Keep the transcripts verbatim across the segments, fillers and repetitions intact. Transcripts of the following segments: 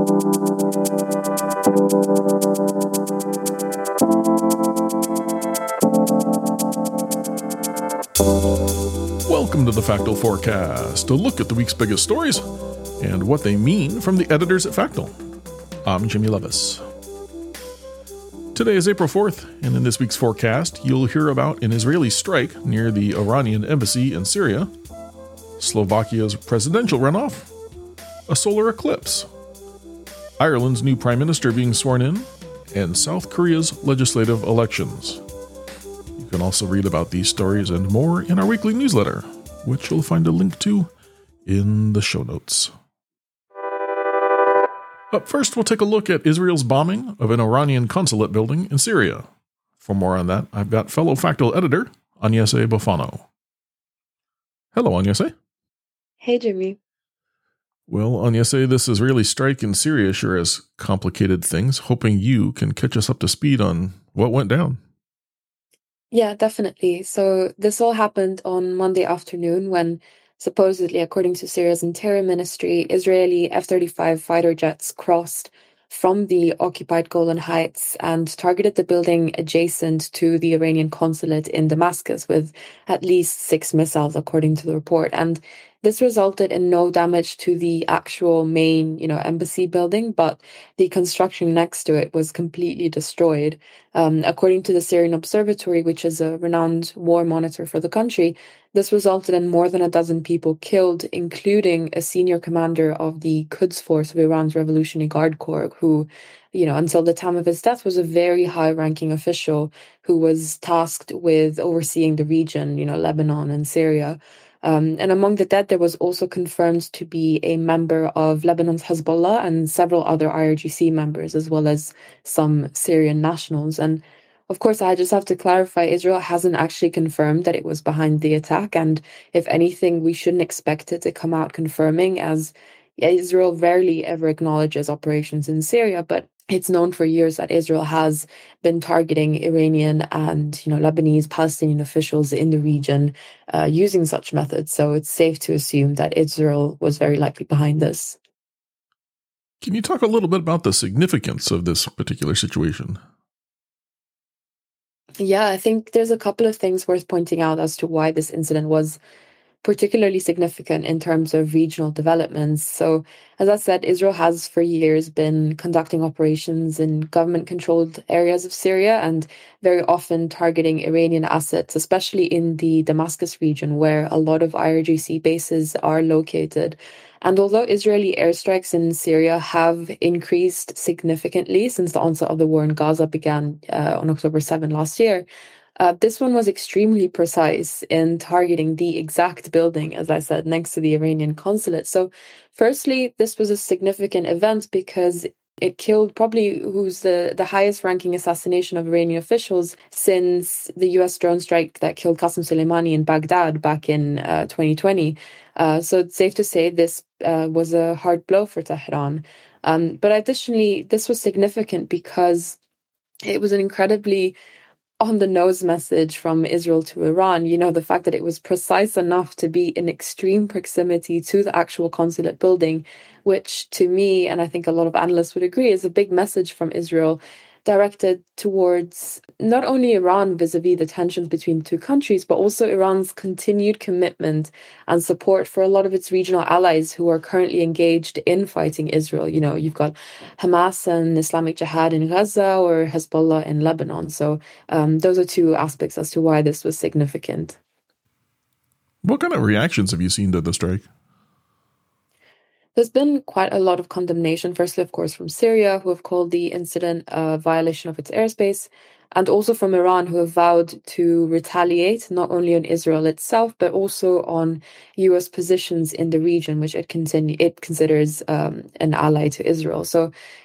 Welcome to the Factal Forecast, a look at the week's biggest stories and what they mean from the editors at Factal. I'm Jimmy Levis. Today is April fourth, and in this week's forecast, you'll hear about an Israeli strike near the Iranian embassy in Syria, Slovakia's presidential runoff, a solar eclipse, Ireland's new prime minister being sworn in, and South Korea's legislative elections. You can also read about these stories and more in our weekly newsletter, which you'll find a link to in the show notes. Up first, we'll take a look at Israel's bombing of an Iranian consulate building in Syria. For more on that, I've got fellow Factal editor, Agnese Bofano. Hello, Agnese. Hey, Jimmy. Well, Agnese, this Israeli strike in Syria sure has complicated things. Hoping you can catch us up to speed on what went down. Yeah, definitely. So this all happened on Monday afternoon when, supposedly, according to Syria's Interior Ministry, Israeli F thirty-five fighter jets crossed from the occupied Golan Heights and targeted the building adjacent to the Iranian consulate in Damascus with at least six missiles, according to the report. And this resulted in no damage to the actual main, you know, embassy building, but the construction next to it was completely destroyed. Um, according to the Syrian Observatory, which is a renowned war monitor for the country, this resulted in more than a dozen people killed, including a senior commander of the Quds Force of Iran's Revolutionary Guard Corps, who, you know, until the time of his death was a very high-ranking official who was tasked with overseeing the region, you know, Lebanon and Syria. Um, and among the dead, there was also confirmed to be a member of Lebanon's Hezbollah and several other I R G C members, as well as some Syrian nationals. And of course, I just have to clarify, Israel hasn't actually confirmed that it was behind the attack. And if anything, we shouldn't expect it to come out confirming, as Israel rarely ever acknowledges operations in Syria. But it's known for years that Israel has been targeting Iranian and, you know, Lebanese, Palestinian officials in the region uh, using such methods. So it's safe to assume that Israel was very likely behind this. Can you talk a little bit about the significance of this particular situation? Yeah, I think there's a couple of things worth pointing out as to why this incident was particularly significant in terms of regional developments. So, as I said, Israel has for years been conducting operations in government-controlled areas of Syria and very often targeting Iranian assets, especially in the Damascus region, where a lot of I R G C bases are located. And although Israeli airstrikes in Syria have increased significantly since the onset of the war in Gaza began uh, on October seventh last year, Uh, this one was extremely precise in targeting the exact building, as I said, next to the Iranian consulate. So, firstly, this was a significant event because it killed probably who's the, the highest ranking assassination of Iranian officials since the U S drone strike that killed Qasem Soleimani in Baghdad back in uh, twenty twenty. Uh, so it's safe to say this uh, was a hard blow for Tehran. Um, but additionally, this was significant because it was an incredibly on-the-nose message from Israel to Iran. You know, the fact that it was precise enough to be in extreme proximity to the actual consulate building, which to me, and I think a lot of analysts would agree, is a big message from Israel directed towards not only Iran vis-a-vis the tensions between the two countries, but also Iran's continued commitment and support for a lot of its regional allies who are currently engaged in fighting Israel. You know, you've got Hamas and Islamic Jihad in Gaza or Hezbollah in Lebanon. So um, those are two aspects as to why this was significant. What kind of reactions have you seen to the strike? There's been quite a lot of condemnation, firstly, of course, from Syria, who have called the incident a violation of its airspace, and also from Iran, who have vowed to retaliate not only on Israel itself, but also on U S positions in the region, which it, continue, it considers um, an ally to Israel. So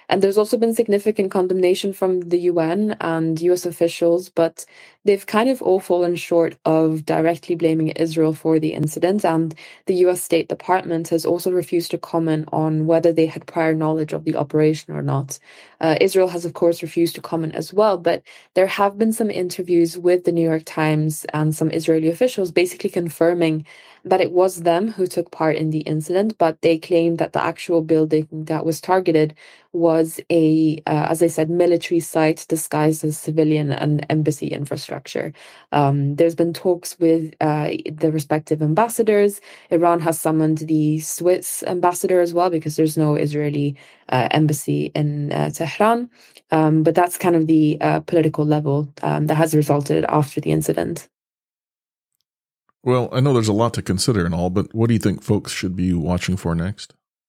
And there's also been significant condemnation from the U N and U S officials, but they've kind of all fallen short of directly blaming Israel for the incident. And the U S State Department has also refused to comment on whether they had prior knowledge of the operation or not. Uh, Israel has, of course, refused to comment as well, but there have been some interviews with the New York Times and some Israeli officials basically confirming that it was them who took part in the incident, but they claimed that the actual building that was targeted was a, uh, as I said, military site disguised as civilian and embassy infrastructure. Um, there's been talks with uh, the respective ambassadors. Iran has summoned the Swiss ambassador as well because there's no Israeli uh, embassy in uh, Tehran. Um, but that's kind of the uh, political level um, that has resulted after the incident. Well, I know there's a lot to consider and all, but what do you think folks should be watching for next?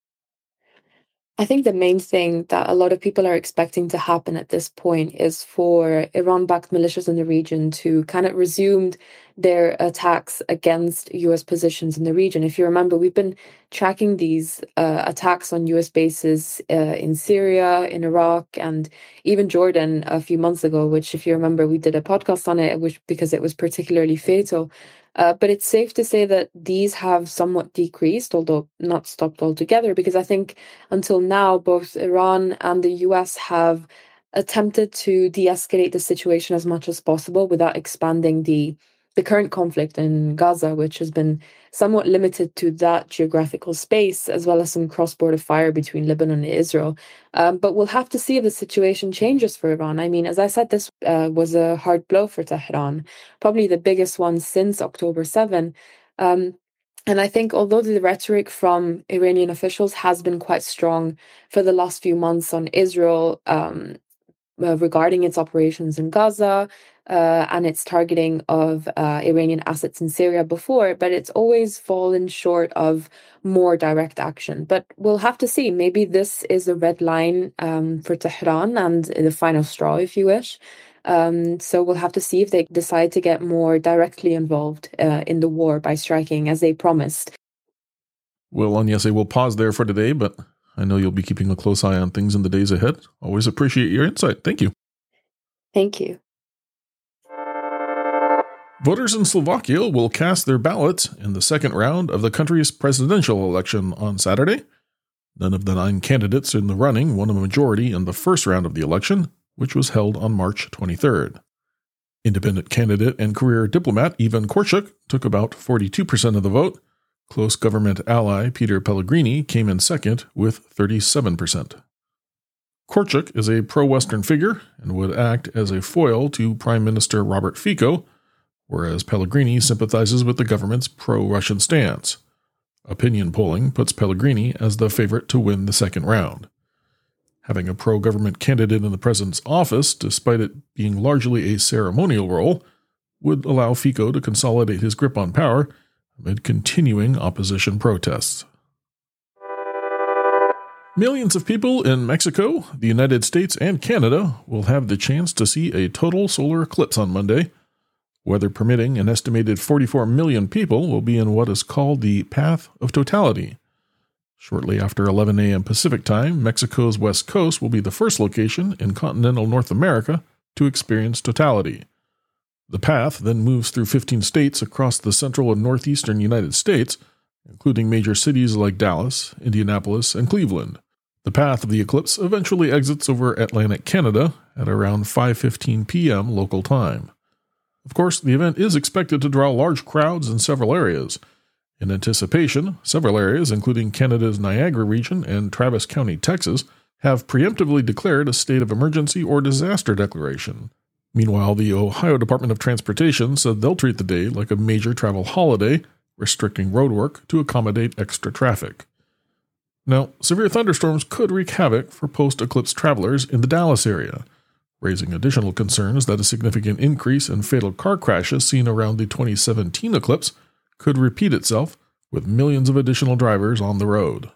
I think the main thing that a lot of people are expecting to happen at this point is for Iran-backed militias in the region to kind of resume their attacks against U S positions in the region. If you remember, we've been tracking these uh, attacks on U S bases uh, in Syria, in Iraq, and even Jordan a few months ago, which, if you remember, we did a podcast on it, which because it was particularly fatal. Uh, but it's safe to say that these have somewhat decreased, although not stopped altogether, because I think until now, both Iran and the U S have attempted to de-escalate the situation as much as possible without expanding the the current conflict in Gaza, which has been somewhat limited to that geographical space, as well as some cross-border fire between Lebanon and Israel. Um, but we'll have to see if the situation changes for Iran. I mean, as I said, this uh, was a hard blow for Tehran, probably the biggest one since October seventh. Um, and I think although the rhetoric from Iranian officials has been quite strong for the last few months on Israel, um, uh, regarding its operations in Gaza, Uh, and its targeting of uh, Iranian assets in Syria before, but it's always fallen short of more direct action. But we'll have to see. Maybe this is a red line um, for Tehran and the final straw, if you wish. Um, so we'll have to see if they decide to get more directly involved uh, in the war by striking, as they promised. Well, Agnese, we'll pause there for today, but I know you'll be keeping a close eye on things in the days ahead. Always appreciate your insight. Thank you. Thank you. Voters in Slovakia will cast their ballots in the second round of the country's presidential election on Saturday. None of the nine candidates in the running won a majority in the first round of the election, which was held on March twenty-third. Independent candidate and career diplomat Ivan Korchuk took about forty-two percent of the vote. Close government ally Peter Pellegrini came in second with thirty-seven percent. Korchuk is a pro-Western figure and would act as a foil to Prime Minister Robert Fico, whereas Pellegrini sympathizes with the government's pro-Russian stance. Opinion polling puts Pellegrini as the favorite to win the second round. Having a pro-government candidate in the president's office, despite it being largely a ceremonial role, would allow Fico to consolidate his grip on power amid continuing opposition protests. Millions of people in Mexico, the United States, and Canada will have the chance to see a total solar eclipse on Monday. Weather permitting, an estimated forty-four million people will be in what is called the Path of Totality. Shortly after eleven a.m. Pacific Time, Mexico's west coast will be the first location in continental North America to experience totality. The path then moves through fifteen states across the central and northeastern United States, including major cities like Dallas, Indianapolis, and Cleveland. The path of the eclipse eventually exits over Atlantic Canada at around five fifteen p.m. local time. Of course, the event is expected to draw large crowds in several areas. In anticipation, several areas, including Canada's Niagara region and Travis County, Texas, have preemptively declared a state of emergency or disaster declaration. Meanwhile, the Ohio Department of Transportation said they'll treat the day like a major travel holiday, restricting roadwork to accommodate extra traffic. Now, severe thunderstorms could wreak havoc for post-eclipse travelers in the Dallas area, raising additional concerns that a significant increase in fatal car crashes seen around the twenty seventeen eclipse could repeat itself with millions of additional drivers on the road.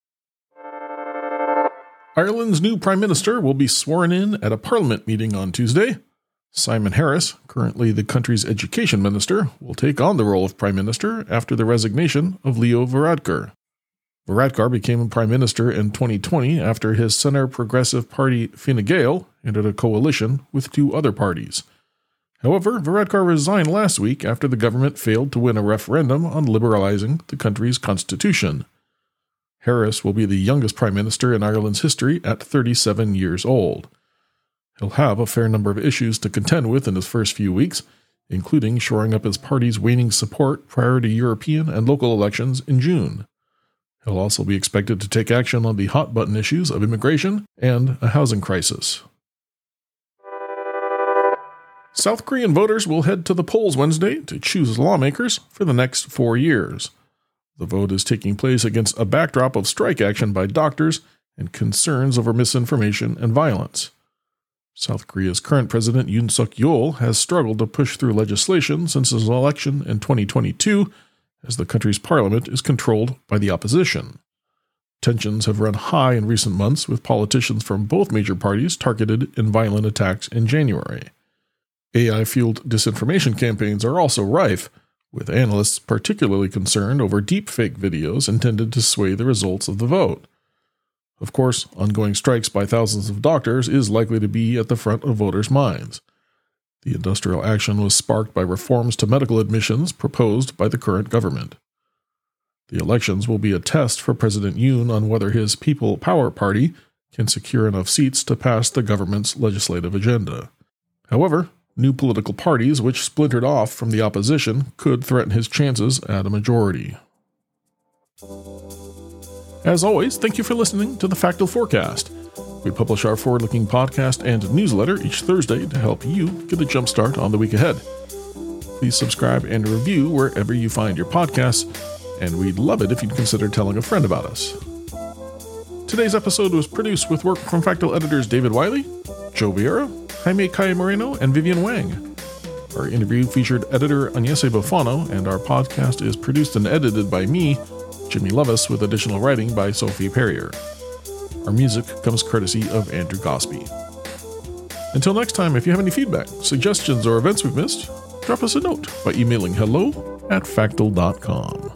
Ireland's new Prime Minister will be sworn in at a Parliament meeting on Tuesday. Simon Harris, currently the country's education minister, will take on the role of Prime Minister after the resignation of Leo Varadkar. Varadkar became prime minister in twenty twenty after his center-progressive party Fine Gael entered a coalition with two other parties. However, Varadkar resigned last week after the government failed to win a referendum on liberalizing the country's constitution. Harris will be the youngest prime minister in Ireland's history at thirty-seven years old. He'll have a fair number of issues to contend with in his first few weeks, including shoring up his party's waning support prior to European and local elections in June. He'll also be expected to take action on the hot-button issues of immigration and a housing crisis. South Korean voters will head to the polls Wednesday to choose lawmakers for the next four years. The vote is taking place against a backdrop of strike action by doctors and concerns over misinformation and violence. South Korea's current president Yoon Suk-yeol has struggled to push through legislation since his election in twenty twenty-two, as the country's parliament is controlled by the opposition. Tensions have run high in recent months, with politicians from both major parties targeted in violent attacks in January. A I-fueled disinformation campaigns are also rife, with analysts particularly concerned over deepfake videos intended to sway the results of the vote. Of course, ongoing strikes by thousands of doctors is likely to be at the front of voters' minds. The industrial action was sparked by reforms to medical admissions proposed by the current government. The elections will be a test for President Yoon on whether his People Power Party can secure enough seats to pass the government's legislative agenda. However, new political parties which splintered off from the opposition could threaten his chances at a majority. As always, thank you for listening to the Factal Forecast. We publish our forward-looking podcast and newsletter each Thursday to help you get a jump start on the week ahead. Please subscribe and review wherever you find your podcasts, and we'd love it if you'd consider telling a friend about us. Today's episode was produced with work from Factal editors David Wiley, Joe Vieira, Jaime Calle Moreno, and Vivian Wang. Our interview featured editor Agnese Bofano, and our podcast is produced and edited by me, Jimmy Lovis, with additional writing by Sophie Perrier. Our music comes courtesy of Andrew Gosby. Until next time, if you have any feedback, suggestions, or events we've missed, drop us a note by emailing hello at factal dot com.